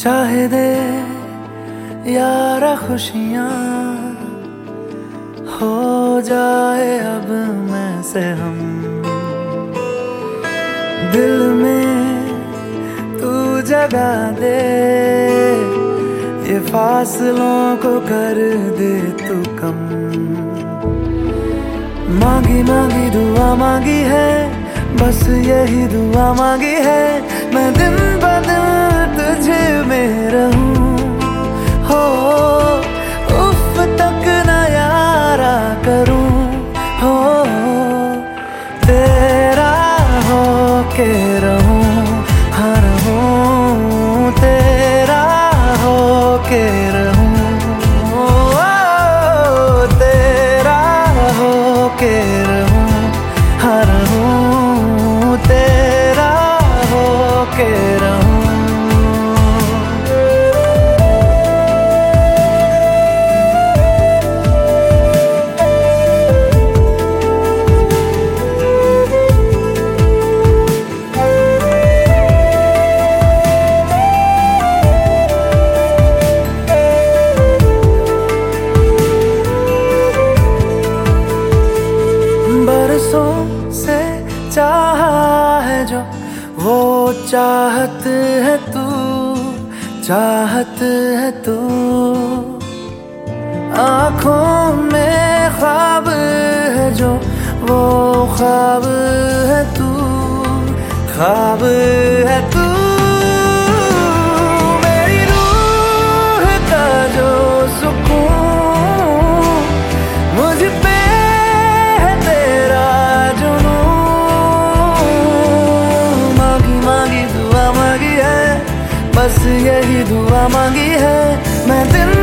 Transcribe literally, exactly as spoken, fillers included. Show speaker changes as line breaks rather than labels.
चाहे दे यारा खुशियाँ, हो जाए अब मैं से हम। दिल में तू जगा दे, ये फासलों को कर दे तू कम। मांगी मांगी दुआ मांगी है, बस यही दुआ मांगी है, मैं दिन ब दिन तुझे में रहूं। हो उफ तक न यारा करूं, हो तेरा हो के रहूं, हाँ रहूं तेरा हो के रहूं, ओ तेरा हो के रहूं, हाँ रहूं तेरा हो के रहूं। बरसों से चाहा है जो, वो चाहत है तू, चाहत है तू। आँखों में ख्वाब है जो, वो ख्वाब है तू, ख्वाब है तू। मेरी रूह का जो सुकून मुझ पे है तेरा जुनून। मांगी मांगी दुआ मांगी है, बस यही दुआ मांगी है, मैं दिन